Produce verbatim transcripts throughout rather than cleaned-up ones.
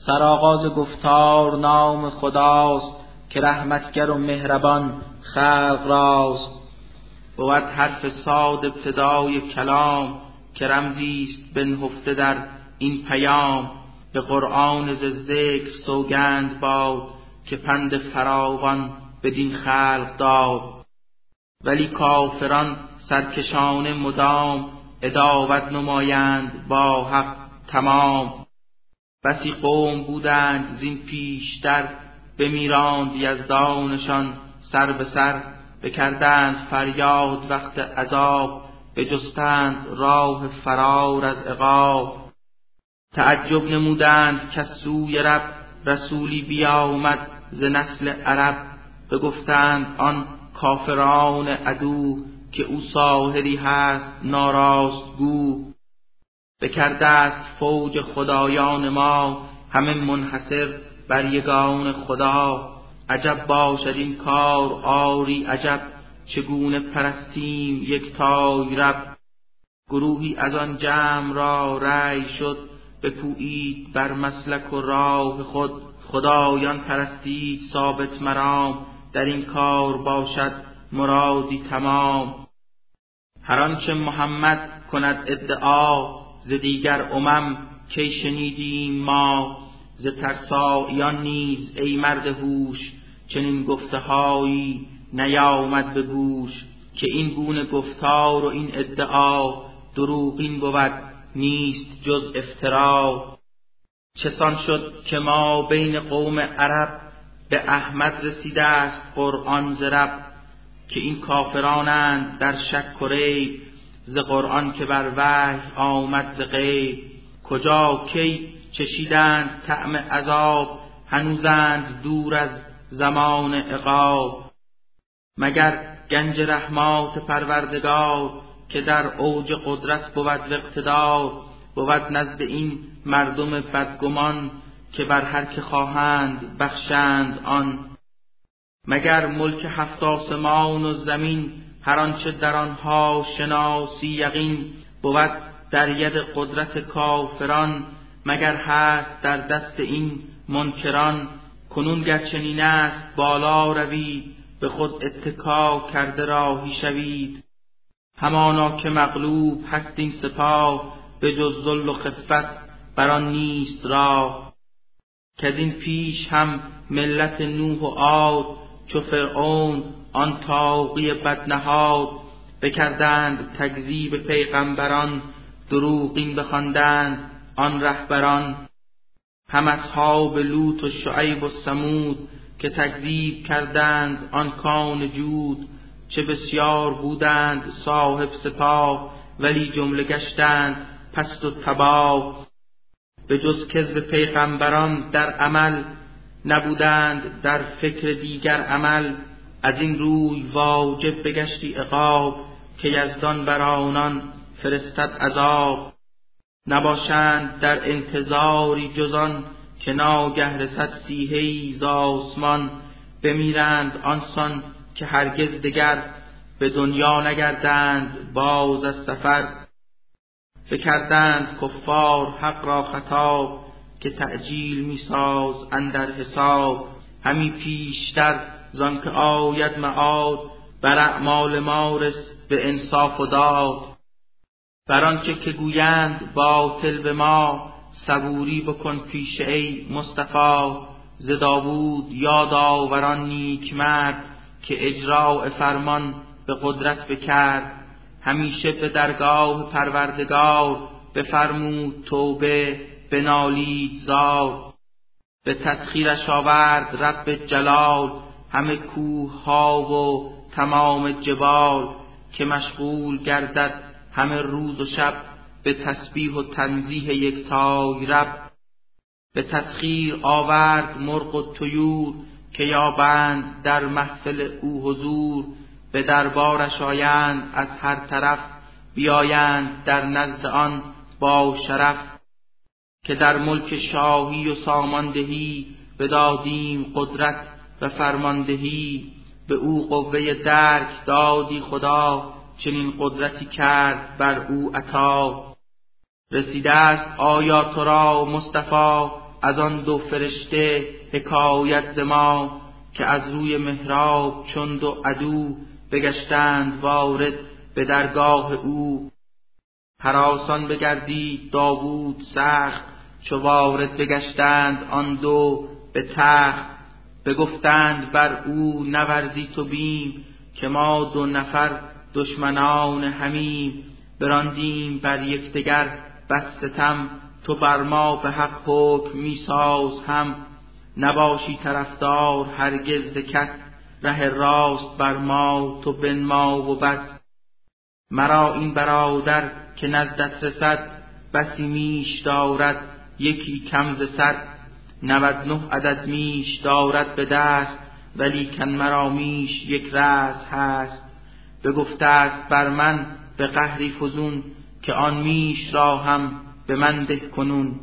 سرآغاز گفتار نام خداست، که رحمتگر و مهربان خلق راست. بود حرف صاد ابتدای کلام، که رمزیست بنهفته در این پیام. به قرآن ز ذکر سوگند باد، که پند فراوان بدین خلق داد. ولی کافران سرکشان مدام، عداوت نمایند با حق تمام. بسی قوم بودند زین پیشتر، بمیراند یزدانشان سر به سر. بکردند فریاد وقت عذاب، بجستند راه فرار از عقاب. تعجب نمودند کز سوی رب، رسولی بیامد ز نسل عرب. بگفتند آن کافران عدو، که او ساحری هست ناراست گو. بکرده است فوج خدایان ما، همه منحصر بر یگان خدا. عجب باشد این کار آری عجب، چگونه پرستیم یکتای رب. گروهی از آن جمع را رأی شد، بپویید بر مسلک و راه خود. خدایان پرستید ثابت مرام، در این کار باشد مرادی تمام. هر آنچه محمد کند ادعا، ز دیگر امم کی شنیدیم ما. ز ترساییان نیز ای مرد هوش، چنین گفته‌هایی نیامد به گوش. که این گونه گفتار و این ادعا، دروغین بود نیست جز افترا. چسان شد که ما بین قوم عرب، به احمد رسیده است قرآن ز رب. که این کافرانند در شک و ریب، ز قرآن که بر وحی آمد ز غیب. کجا کی چشیدند طعم عذاب، هنوزند دور از زمان عقاب. مگر گنج رحمات پروردگار، که در اوج قدرت بود و اقتدار. بود نزد این مردم بدگمان، که بر هر که خواهند بخشند آن. مگر ملک هفت آسمان و زمین، هر آنچه در آنها شناسی یقین. بود در ید قدرت کافران، مگر هست در دست این منکران. کنون گر چنین است بالا روید، به خود اتکا کرده راهی شوید. همانا که مغلوب هست این سپاه، به جز ذل و خفت بر آن نیست راه. کز این پیش هم ملت نوح و عاد، چو فرعون آن طاغی بدنهاد. بکردند تکذیب پیغمبران، دروغین بخواندند آن رهبران. هم اصحاب لوط و شعیب و ثمود، که تکذیب کردند آن کان جود. چه بسیار بودند صاحب سپاه، ولی جمله گشتند پست و تباه. به جز کذب پیغمبران در عمل، نبودند در فکر دیگر عمل. از این روی واجب بگشتی عقاب، که یزدان بر آنان فرستد عذاب. نباشند در انتظاری جزان، که ناگه رسد سیحه‌ای ز آسمان. بمیرند آنسان که هرگز دگر، به دنیا نگردند باز از سفر. بکردند کفار حق را خطاب، که تعجیل میساز اندر حساب. همی پیشتر زان که آید معاد، بر اعمال ما رس به انصاف و داد. بر آنچه که گویند باطل به ما، صبوری بکن پیشه ای مصطفی. ز داوود یاد آور آن نیک مرد، که اجراء فرمان به قدرت بکرد. همیشه به درگاه پروردگار، بفرمود توبه بنالید زار. به تسخیرش آورد رب جلال، همه کوه ها و تمام جبال. که مشغول گردد همه روز و شب، به تسبیح و تنزیه یکتای رب. به تسخیر آورد مرغ و طیور، که یابند در محفل او حضور. به دربارش آیند از هر طرف، بیایند در نزد آن با شرف. که در ملک شاهی و ساماندهی، بدادیم قدرت و فرماندهی. به او قوه درک دادی خدا، چنین قدرتی کرد بر او عطا. رسیده است آیا تو را مصطفی، از آن دو فرشته حکایت ز ما، که از روی محراب چون دو عدو بگشتند وارد به درگاه او. هراسان بگردید داوود سخت، چو وارد بگشتند آن دو به تخت. بگفتند بر او نورزی تو بیم، که ما دو نفر دشمنان همیم. براندیم بر یکدیگر بس ستم، تو بر ما به حق حکم می ساز هم. نباشی طرفدار هرگز ز کس، ره راست بر ما تو بنما و بس. مرا این برادر که نزدت رسد، بسی میش دارد یکی کم ز صد. نود نه عدد میش دارد به دست، ولیکن مرا میش یک رأس هست. بگفته است بر من به قهری فزون، که آن میش را هم به من ده کنون.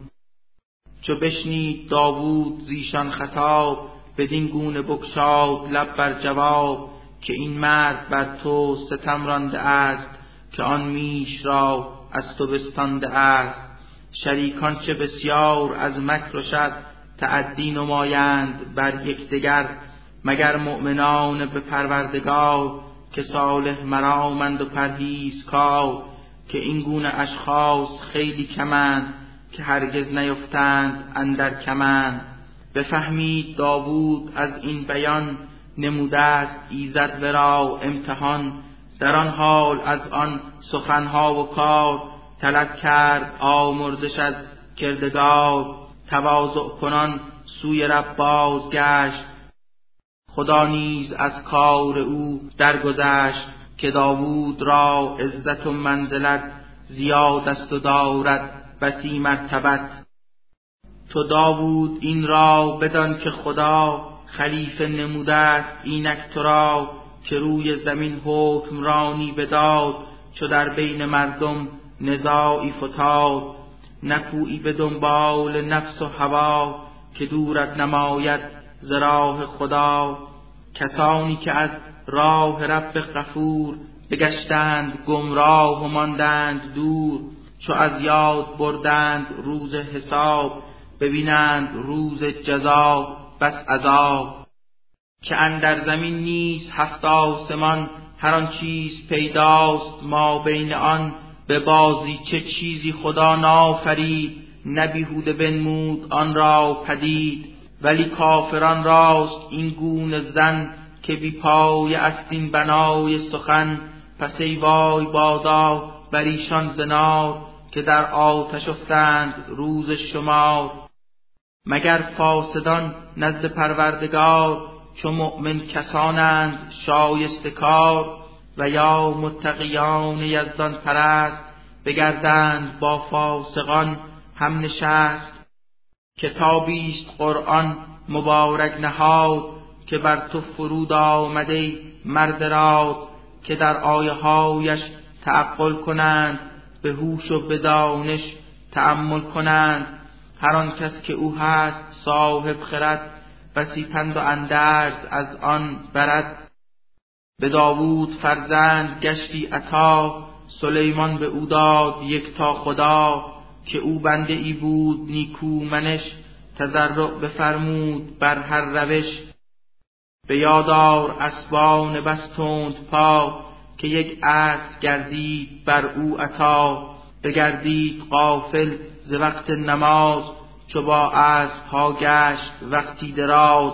چو بشنید داوود زیشان خطاب، بدین گونه بگشاد لب بر جواب. که این مرد بر تو ستم رانده است، که آن میش را از تو بستانده است. شریکان چه بسیار از مکر و شر، تعدی نمایند بر یکدیگر. مگر مؤمنان به پروردگار، که صالح مرامند و پرهیزکار. که این گونه اشخاص خیلی کمند، که هرگز نیفتند اندر کمند. بفهمید داوود از این بیان، نموده است ایزد ورا امتحان. در آن حال از آن سخنها و کار، طلب کرد آمرزش از کردگار. تواضع کنان سوی رب بازگشت، خدا نیز از کار او درگذشت. که داوود را عزت و منزلت، زیاد است و دارد بسی مرتبت. تو داوود این را بدان که خدا، خلیفه نموده است اینک تو را. که روی زمین حکمرانی بداد، چو در بین مردم نزاعی فتاد. نپویی به دنبال نفس و هوا، که دورت نماید ز راه خدا. کسانی که از راه رب غفور، بگشتند گمراه و ماندند دور. چو از یاد بردند روز حساب، ببینند روز جزا بس عذاب. که اندر زمین نیست هفت آسمان، هر آن چیز پیداست ما بین آن. به بازی چه چیزی خدا نافرید، نه بیهوده بنمود آن را پدید. ولی کافران راست این گونه زن، که بی پای است این بنای سخن. پس ای وای بادا بر ایشان ز نار، که در آتش افتند روز شمار. مگر فاسدان نزد پروردگار، چو مؤمن کسانند شایسته کار. و یا متقیان یزدان پرست، بگردند با فاسقان هم نشست. کتابیست قرآن مبارک نهاد، که بر تو فرود آمده مرد راد. که در آیه هایش تعقل کنند، به هوش و به دانش تأمل کنند. هر آن کس که او هست صاحب خرد، بسی پند و اندرز از آن برد. به داوود فرزند گشتی عطا، سلیمان به او داد یکتا خدا. که او بنده ای بود نیکو منش، تضرع بفرمود بر هر روش. به یادار اسبان بس تند پا، که یک اسب گردید بر او عطا. بگردید غافل ز وقت نماز، چو با اسب ها گشت وقتی دراز.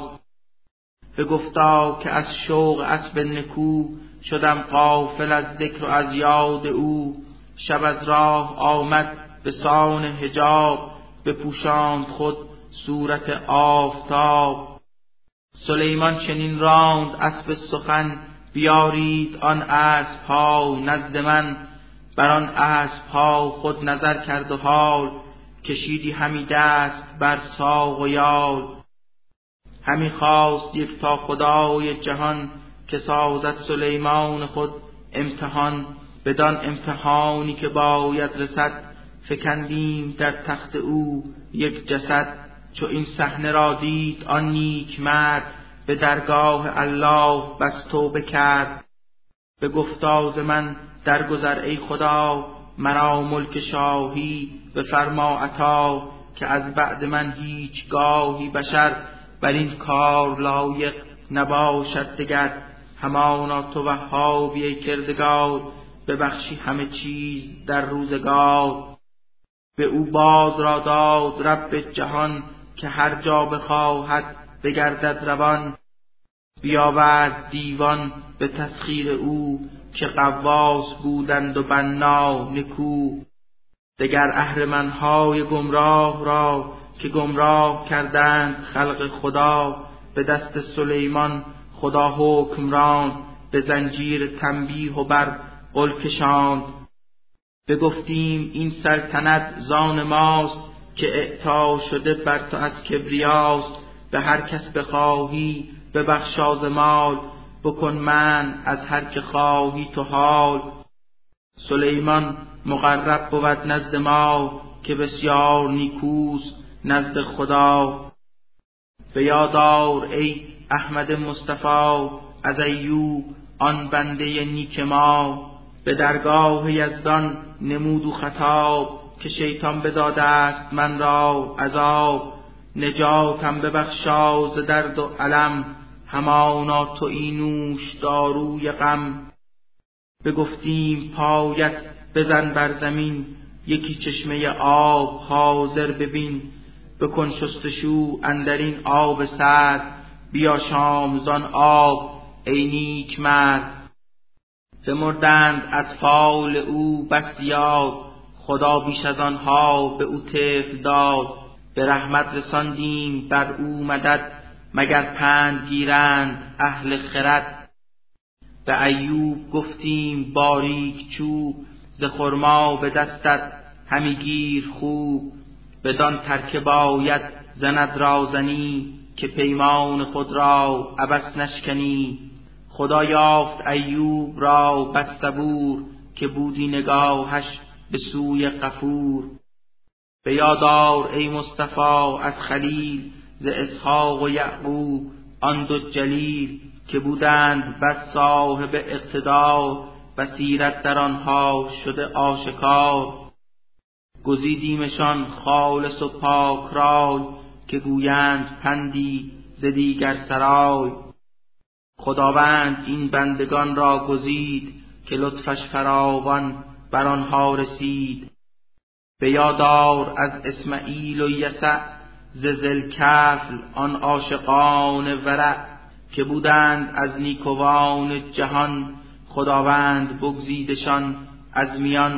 بگفتا که از شوق اسب نکو، شدم غافل از ذکر و از یاد او. شب از راه آمد به سان حجاب، بپوشاند خود صورت آفتاب. سلیمان چنین راند اسب سخن، بیارید آن اسب ها نزد من. بر آن اسب ها خود نظر کرد و حال، کشیدی همی دست بر ساق و یال. همی خواست یکتا خدای جهان، که سازد سلیمان خود امتحان. بدان امتحانی که باید رسد، فکندیم در تخت او یک جسد. چو این صحنه را دید آن نیک مرد، به درگاه الله بس توبه کرد. بگفتا ز من درگذر ای خدا، مرا ملک شاهی بفرما عطا. که از بعد من هیچ گاهی بشر بر این کار لایق نباشد دگر. همانا تو وهابی ای کردگار، ببخشی همه چیز در روزگار. به او باد را داد رب جهان، که هر جا بخواهد بگردد روان. بیاورد دیوان به تسخیر او، که غواص بودند و بنا نکو. دگر اهرمنهای گمراه را، که گمراه کردند خلق خدا. به دست سلیمان خدا حکم راند، به زنجیر تنبیه و بر غل کشاند. بگفتیم این سلطنت زان ماست، که اعطا شده بر تو از کبریاست. به هر کس بخواهی ببخشا ز مال، بکن من از هر که خواهی تو حال. سلیمان مقرب بود نزد ما، که بسیار نیکوست نزد خدا. به یاد آر ای احمد مصطفی، از ایوب آن بنده نیک ما. به درگاه یزدان نمود و خطاب، که شیطان بداده است من را عذاب. نجاتم ببخشا ز درد و الم، همانا تو این نوش داروی غم. بگفتیم پایت بزن بر زمین، یکی چشمه آب حاضر ببین. بکن شستشو اندرین آب سرد، بیا شام زان آب ای نیک مرد. بمردند اطفال او بس زیاد، خدا بیش از آنها به او طفل داد. به رحمت رساندیم بر او مدد، مگر پند گیرند اهل خرد. به ایوب گفتیم باریک چوب، ز خرما به دستت همی گیر خوب. بدان ترکه باید زند رازنی، که پیمان خود را عبث نشکنی. خدا یافت ایوب را بس صبور، که بودی نگاهش به سوی غفور. به یاد آر ای مصطفی از خلیل، ز اسحاق و یعقوب آن دو جلیل. که بودند بس صاحب اقتدار، بصیرت در آنها شده آشکار. گزیدیمشان خالص و پاک رای، که گویند پندی ز دیگر سرای. خداوند این بندگان را گزید، که لطفش فراوان بر آنها رسید. به یاد آر از اسماعیل و یسع، ز ذوالکفل آن عاشقان ورع. که بودند از نیکوان جهان، خداوند بگزیدشان از میان.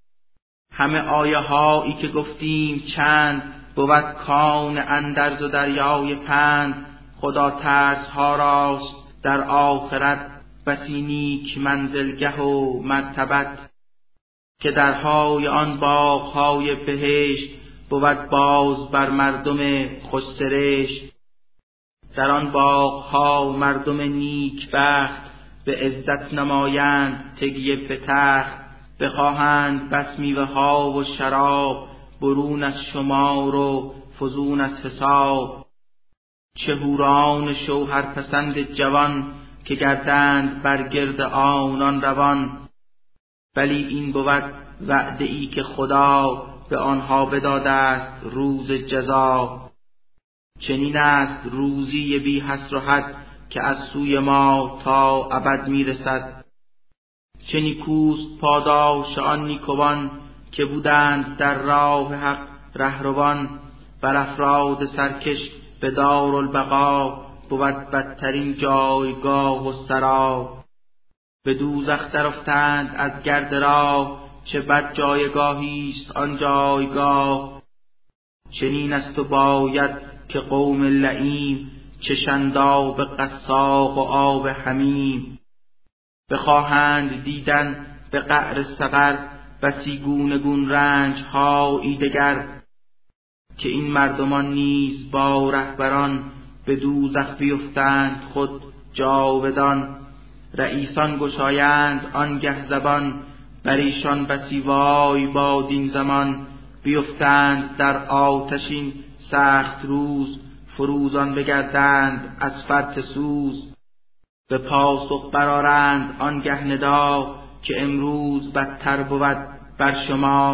همه آیه هایی که گفتیم چند، بود کان اندرز و دریای پند. خدا ترس ها راست در آخرت، بسی نیک منزلگه و مرتبت. که درهای آن باغهای بهشت، بود باز بر مردم خوش سرشت. در آن باغها مردم نیک بخت، به عزت نمایند تکیه به تخت. بخواهند بس میوه ها و شراب، برون از شمار و فزون از حساب. چه حوران شوهر پسند جوان، که گردند بر گرد آنان روان. ولی این بود وعده ای که خدا، به آنها بداده است روز جزا. چنین است روزی بی حصر و حد، که از سوی ما تا ابد میرسد. چه نیکوست پاداش آن نیکوان، که بودند در راه حق رهروان. بر افراد سرکش به دارالبقا، بود بدترین جایگاه و سرا. به دوزخ در افتند از گرد راه، چه بد جایگاهی است آن جایگاه. چنین است و باید که قوم لعین، چشند آب قساق و آب حمیم. بخواهند دیدن به قعر سقر، بسی گونه گون رنج هایی دگر. که این مردمان نیز با رهبران، به دوزخ بیفتند خود جاودان. رئیسان گشایند آنگه زبان، بر ایشان بسی وای باد این زمان. بیفتند در آتشین سخت روز، فروزان بگردند از فرط سوز. به پاسخ برآرند آنگه ندا، که امروز بدتر بود بر شما.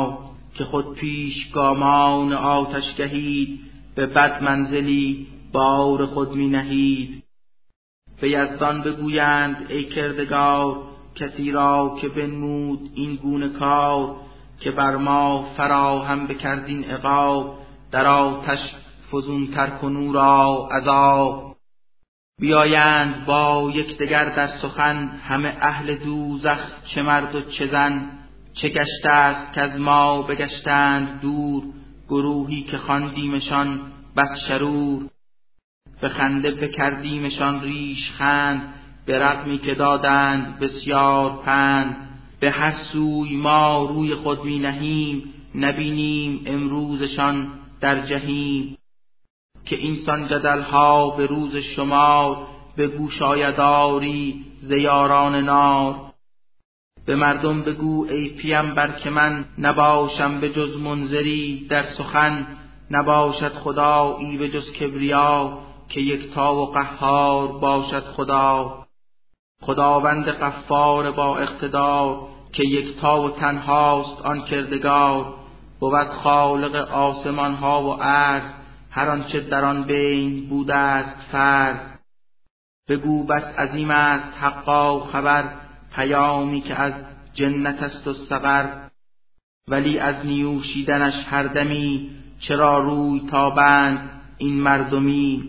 که خود پیشگامان آتش گهید، به بد منزلی بار خود می نهید. به یزدان بگویند ای کردگار، کسی را که بنمود این گونه کار، که بر ما فراهم بکردین عقاب، در آتش فزون تر کنو را عذاب. بیایند با یکدیگر در سخن، همه اهل دوزخ چه مرد و چه زن. چه گشته است که از ما بگشتند دور، گروهی که خواندیمشان بس شرور. به خنده بکردیمشان ریش خند، به رغمی که دادند بسیار پند. به هر سوی ما روی خود می نهیم، نبینیم امروزشان در جحیم. که اینسان جدلها به روز شمار، به گوش آید آری ز یاران نار. به مردم بگو ای پیمبر که من، نباشم به جز منذری در سخن. نباشد خدایی به جز کبریا، که یکتا و قهار باشد خدا. خداوند غفار با اقتدار، که یکتا و تنهاست آن کردگار. بود خالق آسمان ها و ارض، هر آنچه در آن بین بوده است فرض. بگو بس عظیم است حقا خبر، پیامی که از جنت است و سقر. ولی از نیوشیدنش هر دمی، چرا روی تابند این مردمی.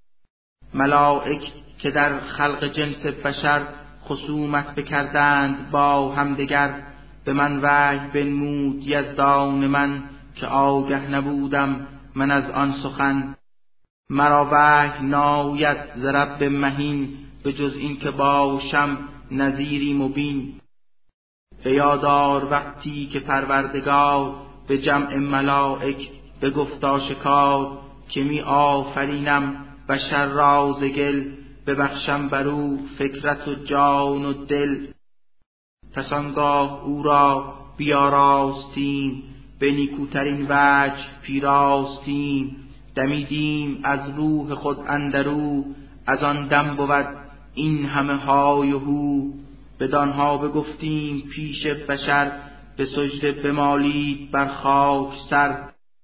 ملائک که در خلق جنس بشر، خصومت بکردند با همدگر. به من وحی بنمود یزدان من، که آگه نبودم من از آن سخن. مرا وحی ناید ز رب مهین، به جز این که باشم نذیری مبین. به یاد آر وقتی که پروردگار، به جمع ملائک بگفت آشکار. که می آفرینم بشر را ز گل، ببخشم برو فکرت و جان و دل. پس آنگاه او را بیاراستیم، به نیکوترین وجه پیراستیم. دمیدیم از روح خود اندرو، از آن دم بود این همه های و هو. بدانها بگفتیم پیش بشر، به سجده بمالید بر خاک سر.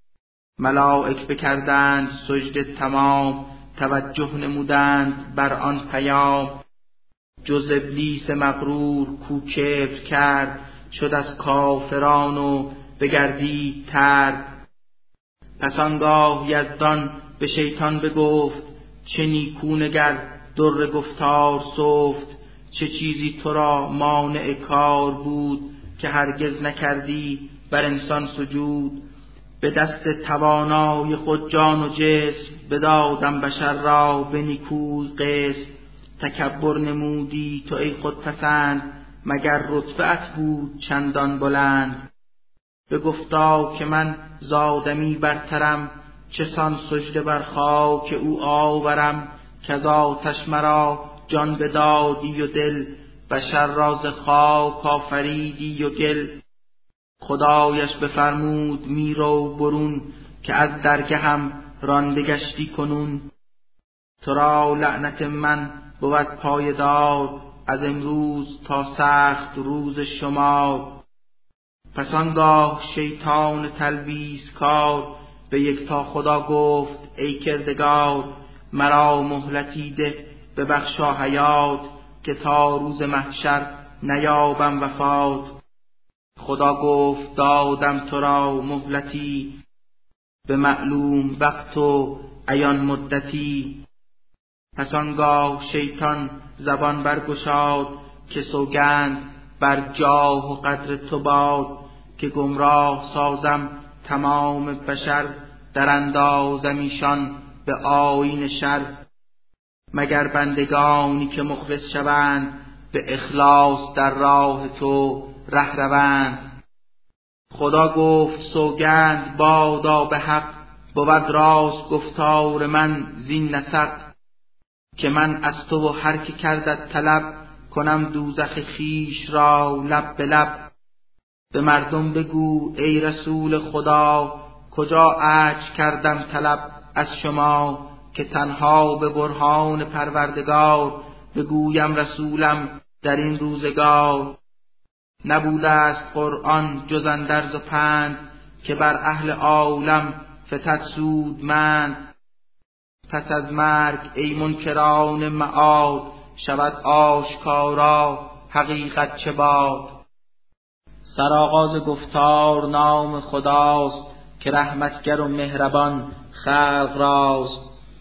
ملائک بکردند سجده تمام، توجه نمودند بر آن پیام. جز ابلیس مغرور کو کبر کرد، شد از کافران و بگردید ترد. پس آنگاه یزدان به شیطان بگفت، چه نیکو نگر در گفتار سفت. چه چیزی تو را مانع کار بود، که هرگز نکردی بر انسان سجود. به دست توانای خود جان و جسم، بدادم بشر را به نیکوی قسم. تکبر نمودی تو ای خود پسند، مگر رتبه‌ات بود چندان بلند. بگفتا که من ز آدمی برترم، چه سان سجده بر خاک او آورم. کز آتش مرا جان بدادی و دل، بشر را ز خاک آفریدی و گل. خدایش بفرمود می رو برون، که از درگهم رانده گشتی کنون. تو را لعنت من بود پایدار، از امروز تا سخت روز شمار. پس آنگاه شیطان تلبیس کار، به یکتا خدا گفت ای کردگار. مرا مهلتی ده ببخشا حیات، که تا روز محشر نیابم وفات. خدا گفت دادم تو را مهلتی، به معلوم وقت و عیان مدتی. پس آنگاه شیطان زبان برگشاد، که سوگند بر جاه و قدر تو باد. که گمراه سازم تمام بشر، در اندازم ایشان به آیین شر. مگر بندگانی که مخلص شوند، به اخلاص در راه تو ره روند. خدا گفت سوگند بادا به حق، بود راست گفتار من زین نسق. که من از تو و هر که کردت طلب، کنم دوزخ خیش را لب به لب. به مردم بگو ای رسول خدا، کجا عجز کردم طلب از شما. که تنها به برهان پروردگار، بگویم رسولم در این روزگار. نبوده است قرآن جز اندرز و پند، که بر اهل عالم فتد سودمند. پس از مرگ ای منکران معاد، شود آشکارا حقیقت چه باد. سرآغاز گفتار نام خداست، که رحمتگر و مهربان خلق راست.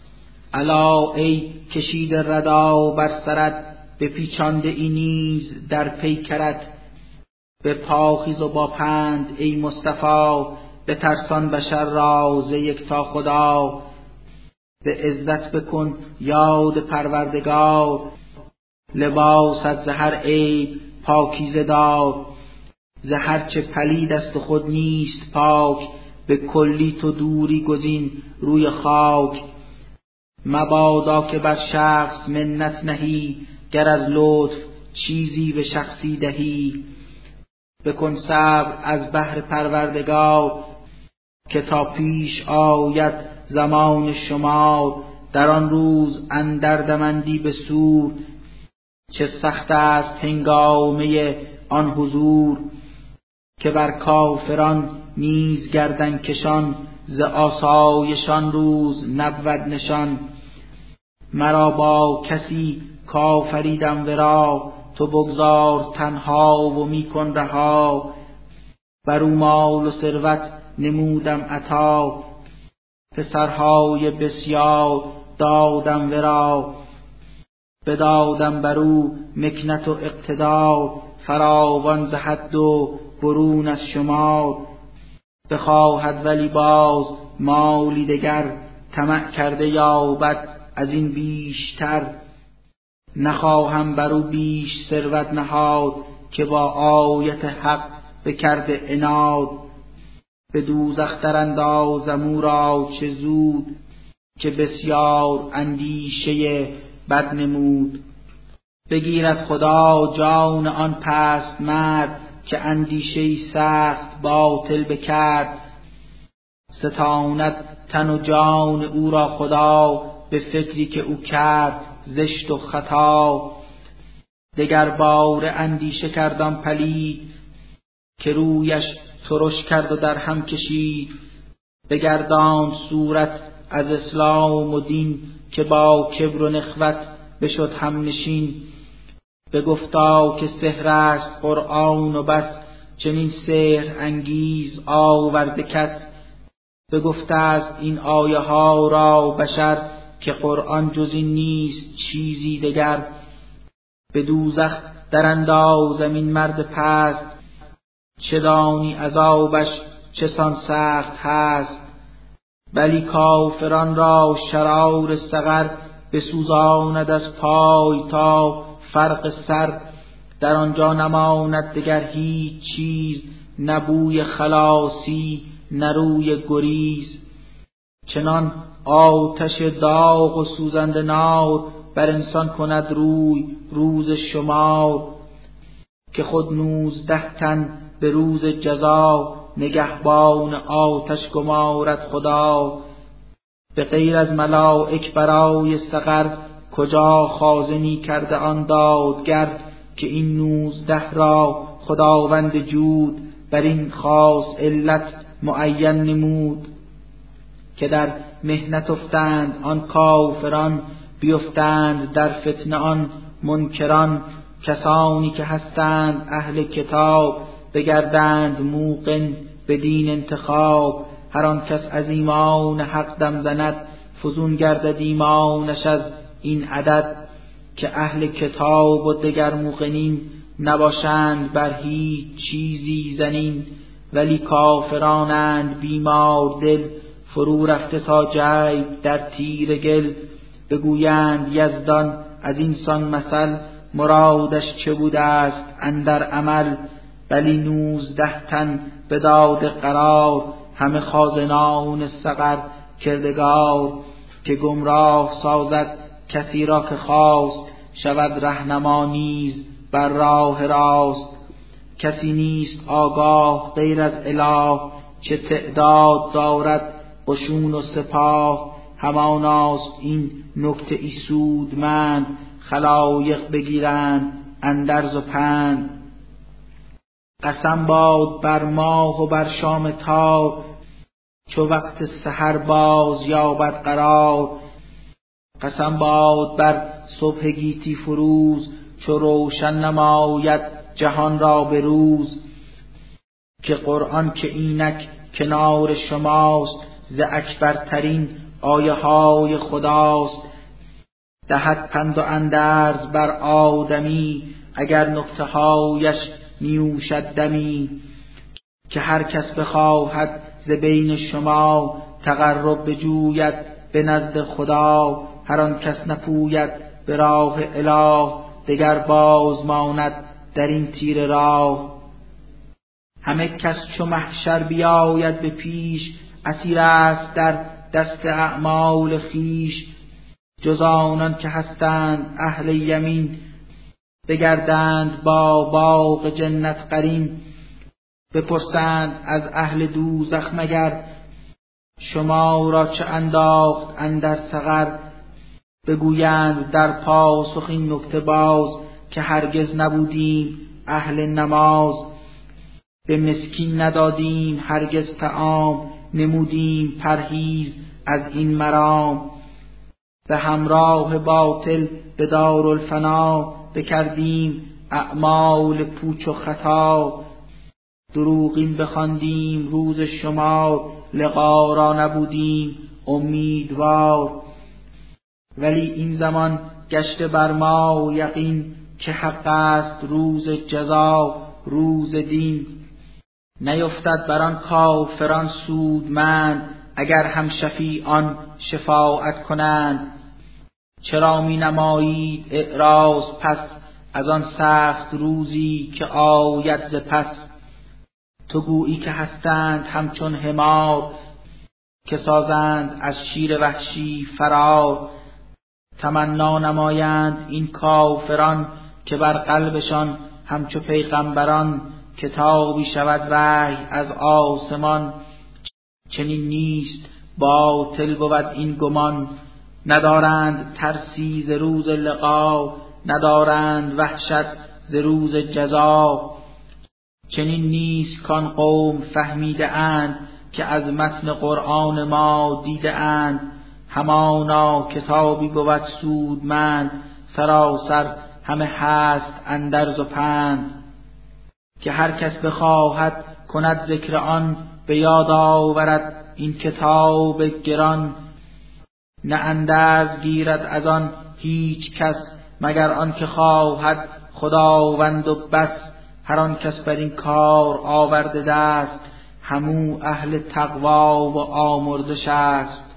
الا ای کشیده ردا بر سرت، به پیچانده ای نیز در پیکرت. به پاخیز و با پند ای مصطفی، به ترسان بشر را ز یکتا خدا. به عزت بکن یاد پروردگار، لباست ز هر عیب پاکیزه دار. ز هر چه پلید است و خود نیست پاک، به کلی تو دوری گزین روی خاک. مبادا که بر شخص منت نهی، گر از لطف چیزی به شخصی دهی. بکن صبر از بهر پروردگار، که تا پیش آید زمان شمار. در آن روز اندر دمندی به سور، چه سخت است هنگامه آن حضور. که بر کافران نیز گردن کشان، ز آسایشان روز نبود نشان. مرا با کسی کافریدم ورا، تو بگذار تنها و می کن رها. بر او مال و ثروت نمودم عطا، پسرهای بسیار دادم ورا. بدادم بر او مکنت و اقتدار، فراوان ز حد و برون از شمار. بخواهد ولی باز مالی دگر، طمع کرده یابد از این بیشتر. نخواهم بر او بیش ثروت نهاد، که با آیت حق بکرده عناد. به دوزخ در اندازم او را چه زود، که بسیار اندیشه بد نمود. بگیرد خدا جان آن پست مرد، که اندیشه‌ای سخت باطل بکرد. ستاند تن و جان او را خدا، به فکری که او کرد زشت و خطا. دگر باره اندیشه کردم پلید، که رویش ترش کرد و در هم کشید. بگرداند صورت از اسلام و دین، که با کبر و نخوت بشد هم نشین. بگفتا که سحر است قرآن و بس، چنین سحر انگیز آورده کس. بگفته است این آیه ها را بشر، که قرآن جز این نیست چیزی دگر. به دوزخ در اندازم این مرد پست، چه دانی عذابش چه سان سخت هست. بلی کافران را شرار سقر، بسوزاند از پای تا فرق سر. در آنجا نماند دگر هیچ چیز، نه بوی خلاصی نه روی گریز. چنان آتش داغ و سوزنده نار، بر انسان کند روی روز شمار. که خود نوزده تن به روز جزا، نگهبان آتش گمارد خدا. به غیر از ملائک برای سقر، کجا خازنی کرده آن دادگر. که این نوزده را خداوند جود، بر این خاص علت معین نمود. که در محنت افتند آن کافران، بیفتند در فتنه آن منکران. کسانی که هستند اهل کتاب، بگردند موقن به دین انتخاب. هر آن کس از ایمان حق دم زند، فزون گردد ایمانش از این عدد. که اهل کتاب و دگر موقنین، نباشند بر هیچ چیزی زنین. ولی کافرانند بیمار دل، فرو رفته تا جیب در تیر گل. بگویند یزدان از اینسان مثل، مرادش چه بوده است اندر عمل. بلی نوزده تن بداد قرار، همه خازنان سقر کردگار. که گمراه سازد کسی را که خواست، شود رهنما نیز بر راه راست. کسی نیست آگاه غیر از اله، چه تعداد دارد قشون و سپاه. هماناست این نکته ای سودمند، خلایق بگیرند اندرز و پند. قسم باد بر ماه و بر شام تار، چو وقت سحر باز یابد قرار. قسم باد بر صبح گیتی فروز، چو روشن نماید جهان را به روز. که قرآن که اینک کنار شماست، ز اکبرترین آیه های خداست. دهد پند و اندرز بر آدمی، اگر نکته هایش نیوشد دمی. که هر کس بخواهد ز بین شما، تقرب بجوید به نزد خدا. هر آن کس نپوید به راه اله، دگر باز ماند در این تیره راه. همه کس چو محشر بیاید به پیش، اسیر است در دست اعمال خویش. جز آنان که هستند اهل یمین، بگردند با باغ جنت قرین. بپرسند از اهل دوزخ مگر، شما را چه انداخت اندر سقر. بگویند در پاسخ این نکته باز، که هرگز نبودیم اهل نماز. به مسکین ندادیم هرگز طعام، نمودیم پرهیز از این مرام. به همراه باطل به دارالفنا، بکردیم اعمال پوچ و خطا. دروغین بخواندیم روز شمار، لقا را نبودیم امیدوار. ولی این زمان گشته بر ما یقین، که حق است روز جزا روز دین. نیفتد بر آن کافران سودمند، اگر هم شفیعان شفاعت کنند. چرا می نمایید اعراض پس، از آن سخت روزی که آید ز پس. تو گویی که هستند همچون حمار، که سازند از شیر وحشی فرار. تمنا نمایند این کافران، که بر قلبشان همچو پیغمبران کتابی شود وحی از آسمان. چنین نیست باطل بود این گمان، ندارند ترسی ز روز لقا. ندارند وحشت ز روز جزا. چنین نیست کان قوم فهمیده اند، که از متن قرآن ما دیده اند. همانا کتابی بود سودمند، سراسر همه هست اندرز و پند. که هر کس بخواهد کند ذکر آن، به یاد آورد این کتاب گران. نه اندرز گیرد از آن هیچ کس، مگر آن که خواهد خداوند و بس. هر آن کس بر این کار آورده دست، همو اهل تقوا و آمرزش است.